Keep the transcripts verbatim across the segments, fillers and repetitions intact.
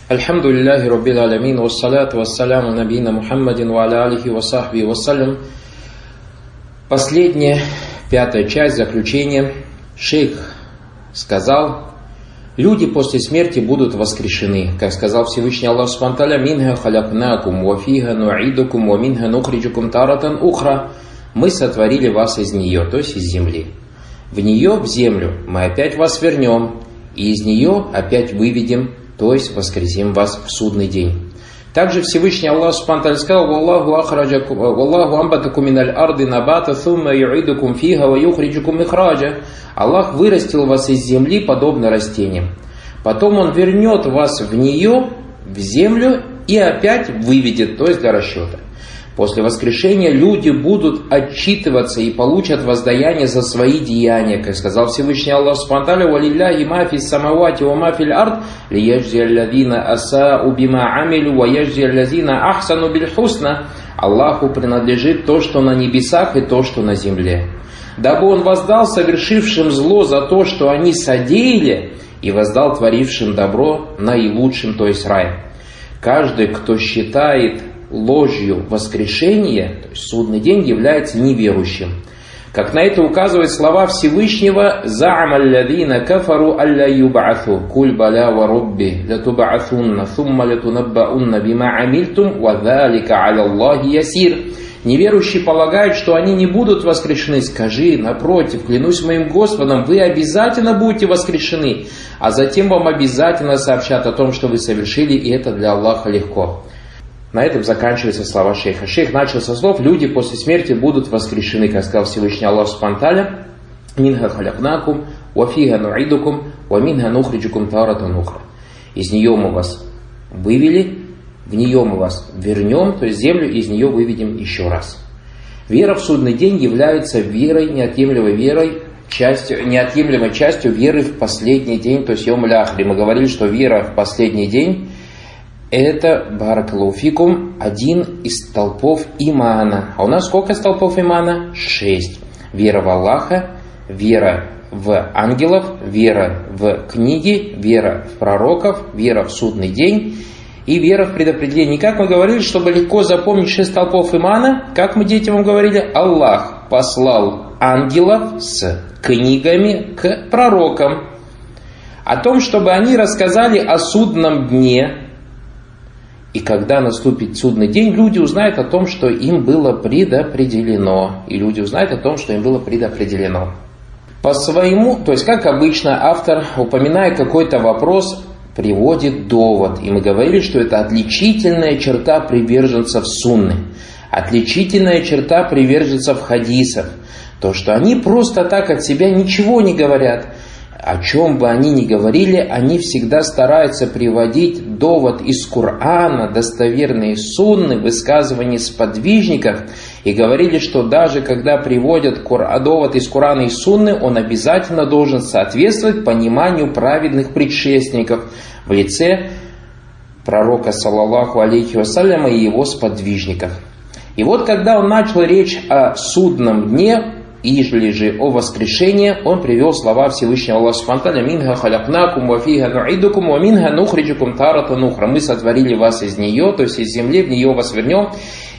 Альхамдулиллахи Раббил Алямин, вассаляту вассаляму набийна Мухаммадин ва аля алихи ва сахби вассалям. Последняя, пятая часть, заключение. Шейх сказал, люди после смерти будут воскрешены. Как сказал Всевышний Аллах Субхану ва Тааля, «Минха халяпнакум, ва фиха нуидукум, ва минха нухриджукум таратан ухра». Мы сотворили вас из нее, то есть из земли. В нее, в землю, мы опять вас вернем, и из нее опять выведем, то есть воскресим вас в судный день. Также Всевышний Аллах Субхану ва Тааля сказал: «Валлаху ахраджакум, валлаху амбатакум миналь арды набата, сумма юидукум фиха ва юхриджукум ихраджа». Аллах вырастил вас из земли, подобно растениям. Потом Он вернет вас в нее, в землю, и опять выведет, то есть для расчета. После воскрешения люди будут отчитываться и получат воздаяние за свои деяния. Как сказал Всевышний Аллах Субхану ва Тааля: «Валилляхи ма фис самавати ва ма фил ард, лияджзи аллазина асау бима амилу ва яджзи аллазина ахсану биль хусна». Аллаху принадлежит то, что на небесах, и то, что на земле. Дабы Он воздал совершившим зло за то, что они содеяли, и воздал творившим добро наилучшим, то есть рай. Каждый, кто считает ложью воскрешение, то есть судный день, является неверующим. Как на это указывают слова Всевышнего: «За'ама аллазина кафару алля юб'ату, куль баля ва рабби латуб'атунна, сумма латунаббаунна бима амильтум, ва залика аля Аллахи ясир». Неверующие полагают, что они не будут воскрешены. Скажи, напротив, клянусь моим Господом, вы обязательно будете воскрешены, а затем вам обязательно сообщат о том, что вы совершили, и это для Аллаха легко. На этом заканчиваются слова шейха. Шейх начал со слов: люди после смерти будут воскрешены, как сказал Всевышний Аллах Субхану ва Тааля: «Минха халяпнакум, ва фиха нуидукум, ва минха нухриджукум таратан ухра». Из нее мы вас вывели, в нее мы вас вернем, то есть землю, из нее выведем еще раз. Вера в судный день является верой, неотъемлемой верой, частью, неотъемлемой частью веры в последний день, то есть йом ля-ахри. Мы говорили, что вера в последний день — это, баракалуфикум, один из столпов имана. А у нас сколько столпов имана? Шесть. Вера в Аллаха, вера в ангелов, вера в книги, вера в пророков, вера в судный день и вера в предопределение. Как мы говорили, чтобы легко запомнить шесть столпов имана, как мы детям вам говорили, Аллах послал ангелов с книгами к пророкам о том, чтобы они рассказали о судном дне. И когда наступит судный день, люди узнают о том, что им было предопределено. И люди узнают о том, что им было предопределено. По своему, то есть как обычно, автор, упоминая какой-то вопрос, приводит довод. И мы говорили, что это отличительная черта приверженцев сунны. Отличительная черта приверженцев хадисов. То, что они просто так от себя ничего не говорят. О чем бы они ни говорили, они всегда стараются приводить довод из Корана, достоверные сунны, высказывания сподвижников. И говорили, что даже когда приводят довод из Корана и сунны, он обязательно должен соответствовать пониманию праведных предшественников в лице пророка, саллаллаху алейхи вассаляма, и его сподвижников. И вот когда он начал речь о судном дне, или же о воскрешении, он привел слова Всевышнего Аллаха Субхану ва Тааля: «Минха халяпнакум, ва фиха нуидукум, ва минха нухриджукум таратан ухра». Мы сотворили вас из нее, то есть из земли, в нее вас вернем,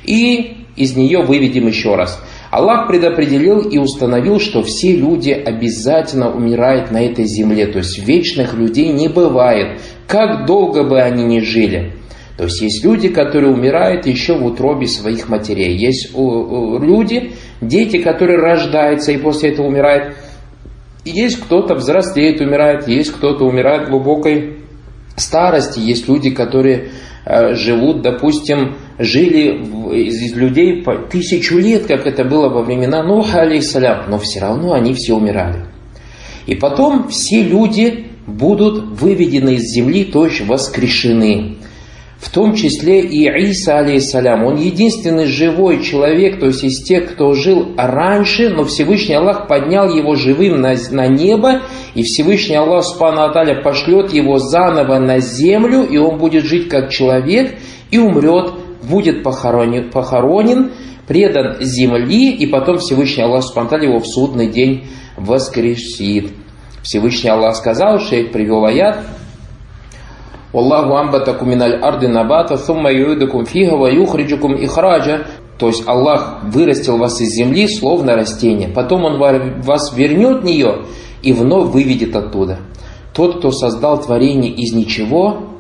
и из нее выведем еще раз. Аллах предопределил и установил, что все люди обязательно умирают на этой земле, то есть вечных людей не бывает, как долго бы они ни жили. То есть есть люди, которые умирают еще в утробе своих матерей. Есть люди, дети, которые рождаются и после этого умирают. Есть кто-то взрослеет, умирает. Есть кто-то умирает в глубокой старости. Есть люди, которые э, живут, допустим, жили в, из людей по тысячу лет, как это было во времена Нуха, алейхиссалям. Но все равно они все умирали. И потом все люди будут выведены из земли, то есть воскрешены. В том числе и Иса, алейхиссалям, он единственный живой человек, то есть из тех, кто жил раньше, но Всевышний Аллах поднял его живым на, на небо, и Всевышний Аллах Субхану ва Тааля пошлет его заново на землю, и он будет жить как человек, и умрет, будет похоронен, похоронен предан земли, и потом Всевышний Аллах Субхану ва Тааля его в судный день воскресит. Всевышний Аллах сказал, шейх привел аят: «Аллаху амбатакум миналь арды набата, сумма юидакум фига ва юхриджукум ихраджа». То есть Аллах вырастил вас из земли, словно растение. Потом Он вас вернет в нее и вновь выведет оттуда. Тот, кто создал творение из ничего,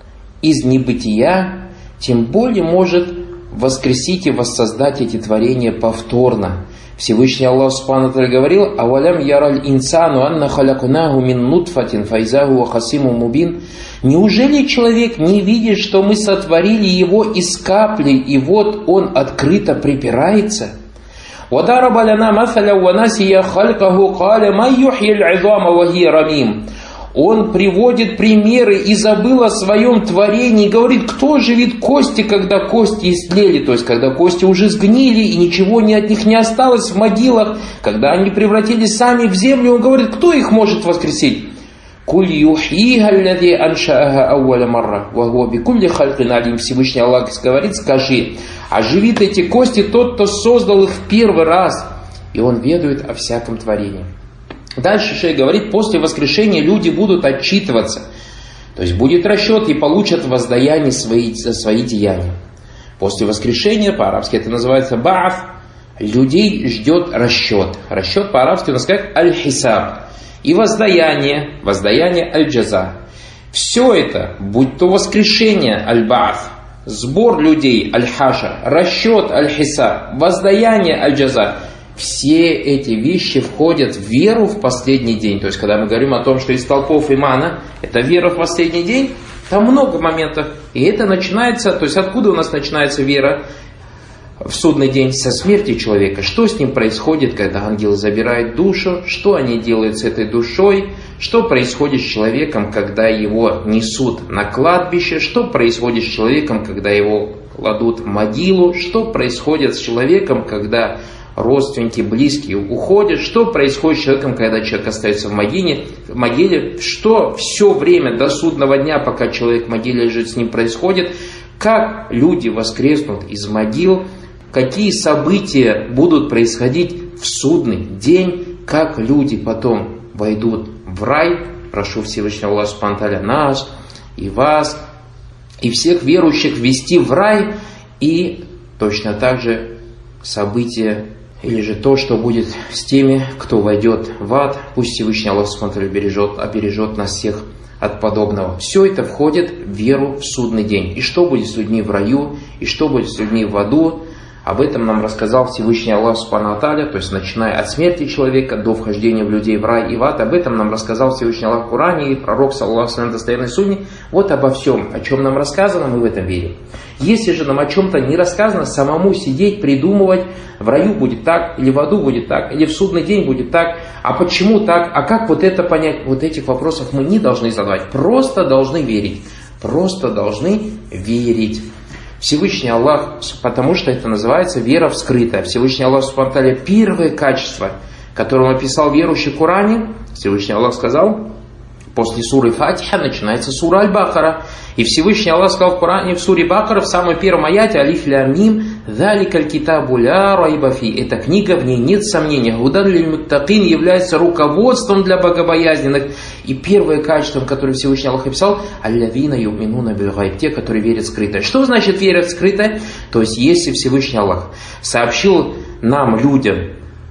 из небытия, тем более может воскресить и воссоздать эти творения повторно. Всевышний Аллах Субхану ва Тааля говорил: «Авалям яраль инсану анна халякунаху мин нутфатин файзаху ва хасиму мубин». Неужели человек не видит, что мы сотворили его из капли, и вот он открыто припирается? «Вадараба лана масаля ва насия халькаху каля май юхьиль изама ва хия рамим». Он приводит примеры и забыл о своем творении, и говорит, кто живит кости, когда кости истлели, то есть когда кости уже сгнили и ничего не от них не осталось в могилах, когда они превратились сами в землю, он говорит, кто их может воскресить? «Куль юхьиха аллади аншааха ауаля марра, ва хуа бикулли халькин алим». Всевышний Аллах говорит, скажи, оживит эти кости тот, кто создал их в первый раз, и он ведает о всяком творении. Дальше шейх говорит, после воскрешения люди будут отчитываться. То есть будет расчет и получат воздаяние свои, за свои деяния. После воскрешения, по-арабски это называется ба'аф, людей ждет расчет. Расчет по-арабски у нас как аль-хисаб. И воздаяние, воздаяние аль-джаза. Все это, будь то воскрешение аль-ба'аф, сбор людей аль-хаша, расчет аль-хисаб, воздаяние аль-джаза, все эти вещи входят в веру в последний день. То есть, когда мы говорим о том, что из толпов имана это вера в последний день, там много моментов. И это начинается, то есть, откуда у нас начинается вера в судный день? Со смерти человека. Что с ним происходит, когда ангелы забирают душу? Что они делают с этой душой? Что происходит с человеком, когда его несут на кладбище? Что происходит с человеком, когда его кладут в могилу? Что происходит с человеком, когда родственники, близкие уходят, что происходит с человеком, когда человек остается в могиле, в могиле, что все время до судного дня, пока человек в могиле лежит, с ним происходит, как люди воскреснут из могил, какие события будут происходить в судный день, как люди потом войдут в рай. Прошу Всевышнего Аллаха Субхану ва Тааля нас и вас, и всех верующих ввести в рай, и точно так же события, или же то, что будет с теми, кто войдет в ад. Пусть Всевышний Аллах Субхану ва Тааля бережет, обережет нас всех от подобного. Все это входит в веру в судный день. И что будет с людьми в раю, и что будет с людьми в аду, об этом нам рассказал Всевышний Аллах Субхану ва Тааля, то есть начиная от смерти человека до вхождения в людей в рай и в ад. Об этом нам рассказал Всевышний Аллах в Коране, и пророк, саллаллаху алейхи ва саллям, достоверной сунне. Вот обо всем, о чем нам рассказано, мы в этом верим. Если же нам о чем-то не рассказано, самому сидеть, придумывать, в раю будет так, или в аду будет так, или в судный день будет так, а почему так, а как вот это понять, вот этих вопросов мы не должны задавать, просто должны верить, просто должны верить. Всевышний Аллах, потому что это называется вера вскрытая. Всевышний Аллах Субхану ва Тааля, первое качество, которым описал верующий в Коране, Всевышний Аллах сказал, после суры Фатиха начинается сура Аль-Бакара. И Всевышний Аллах сказал в Коране, в суре Бакара, в самом первом аяте, алиф лям мим, заликаль китабу ля райба фи. Эта книга, в ней нет сомнения. Гудан лиль муттакин, является руководством для богобоязненных. И первое качество, которое Всевышний Аллах описал, аллавина юминуна биль гайб, те, которые верят скрыто. Что значит верят скрыто? То есть, если Всевышний Аллах сообщил нам, людям,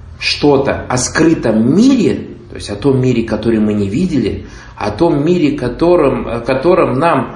что-то о скрытом мире, то есть о том мире, который мы не видели, о том мире, которым, которым нам,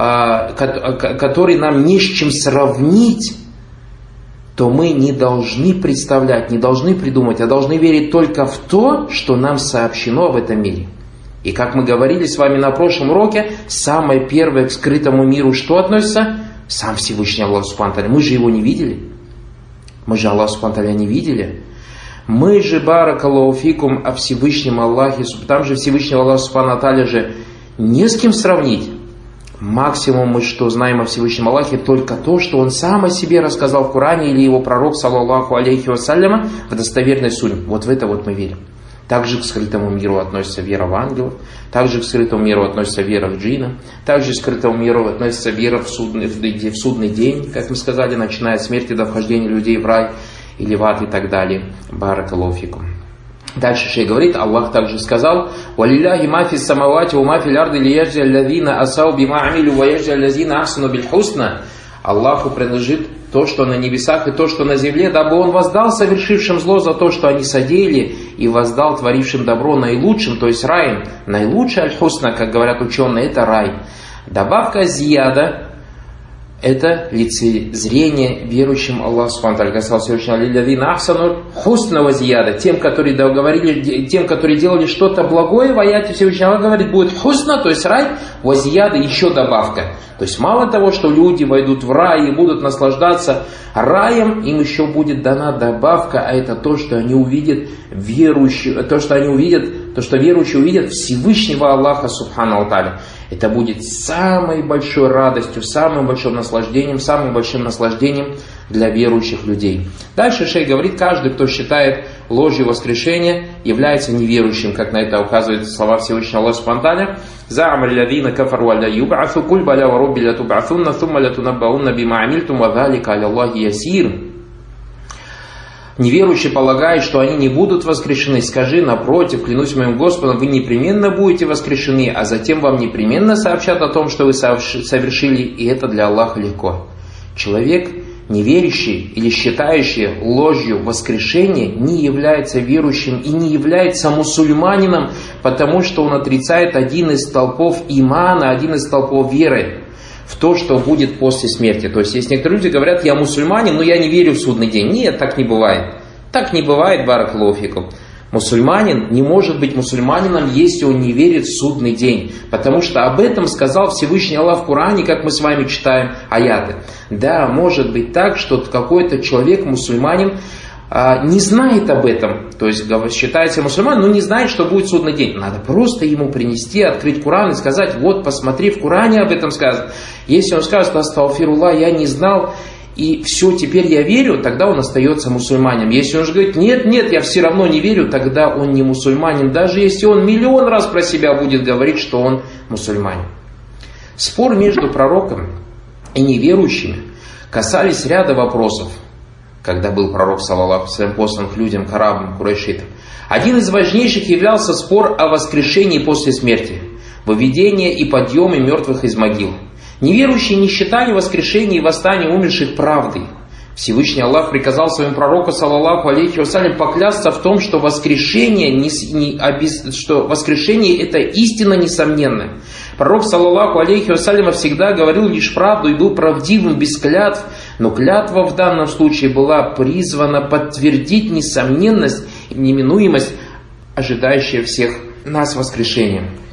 который нам не с чем сравнить, то мы не должны представлять, не должны придумать, а должны верить только в то, что нам сообщено в этом мире. И как мы говорили с вами на прошлом уроке, самое первое к скрытому миру что относится? Сам Всевышний Аллах Субхану ва Тааля. Мы же его не видели. Мы же Аллах Субхану ва Тааля не видели. Мы же, баракаллаху фикум, о Всевышнем Аллахе, там же Всевышнего Аллаха Субхану ва Тааля же не с кем сравнить. Максимум мы что знаем о Всевышнем Аллахе, только то, что Он сам о себе рассказал в Коране, или Его пророк, саллаллаху алейхи вассаляма, в достоверной сунне. Вот в это вот мы верим. Также к скрытому миру относится вера в ангелов, также к скрытому миру относится вера в джинна, также к скрытому миру относится вера в судный, в судный день, как мы сказали, начиная от смерти до вхождения людей в рай или в ад и так далее. Баракаллаху фикум. Дальше шейх говорит, Аллах также сказал: «Валилляхи мафи самавати ва мафи лярди лияджи аллазина асау бима амилю ва яджи аллазина ахсану биль хусна». Аллаху принадлежит то, что на небесах, и то, что на земле, дабы Он воздал совершившим зло за то, что они содеяли, и воздал творившим добро наилучшим, то есть раем. Наилучший аль-хусна, как говорят ученые, это рай. Добавка зияда — это лицезрение верующим Аллаху субхану ва тааля. Сказал Всевышний: «Лилладзина ахсану хусна ва зияда». Тем, которые договорили, тем, которые делали что-то благое, в аяте Всевышний Аллах говорит, будет хусна, то есть рай, ва зияда, еще добавка. То есть мало того, что люди войдут в рай и будут наслаждаться раем, им еще будет дана добавка, а это то, что они увидят верующие, то, что они увидят, то, что верующие увидят Всевышнего Аллаха субхану ва тааля. Это будет самой большой радостью, самым большим наслаждением, самым большим наслаждением для верующих людей. Дальше шейх говорит, каждый, кто считает ложью воскрешения, является неверующим, как на это указывают слова Всевышнего Аллаха субхану ва тааля. «За'ама аллазина кафару алла юб'асу, куль баля ва рабби латуб'асунна, thumма латунаббаунна бима амильтум, ва залика аля Аллахи ясир». Неверующие полагают, что они не будут воскрешены. Скажи, напротив, клянусь моим Господом, вы непременно будете воскрешены, а затем вам непременно сообщат о том, что вы совершили, и это для Аллаха легко. Человек, неверящий или считающий ложью воскрешение, не является верующим и не является мусульманином, потому что он отрицает один из столпов имана, один из столпов веры в то, что будет после смерти. То есть, есть некоторые люди говорят, я мусульманин, но я не верю в судный день. Нет, так не бывает. Так не бывает, баракаллаху фикум. Мусульманин не может быть мусульманином, если он не верит в судный день. Потому что об этом сказал Всевышний Аллах в Коране, как мы с вами читаем аяты. Да, может быть так, что какой-то человек, мусульманин, не знает об этом, то есть считается мусульманином, но не знает, что будет судный день. Надо просто ему принести, открыть Коран и сказать, вот посмотри, в Коране об этом сказано. Если он скажет, астагфируллах, я не знал, и все, теперь я верю, тогда он остается мусульманином. Если он же говорит, нет, нет, я все равно не верю, тогда он не мусульманин, даже если он миллион раз про себя будет говорить, что он мусульманин. Спор между пророком и неверующими касались ряда вопросов, когда был пророк, саллаллаху алейхи ва саллям, послан к людям, к арабам, курайшитам. Один из важнейших являлся спор о воскрешении после смерти, выведении и подъеме мертвых из могил. Неверующие не считали воскрешение и восстание умерших правдой. Всевышний Аллах приказал своему пророку, саллаллаху алейхи ва саллям, поклясться в том, что воскрешение, не, не, обез... что воскрешение это истина несомненная. Пророк, саллаллаху алейхи ва саллям, всегда говорил лишь правду и был правдивым без клятв, но клятва в данном случае была призвана подтвердить несомненность и неминуемость, ожидающая всех нас воскрешения.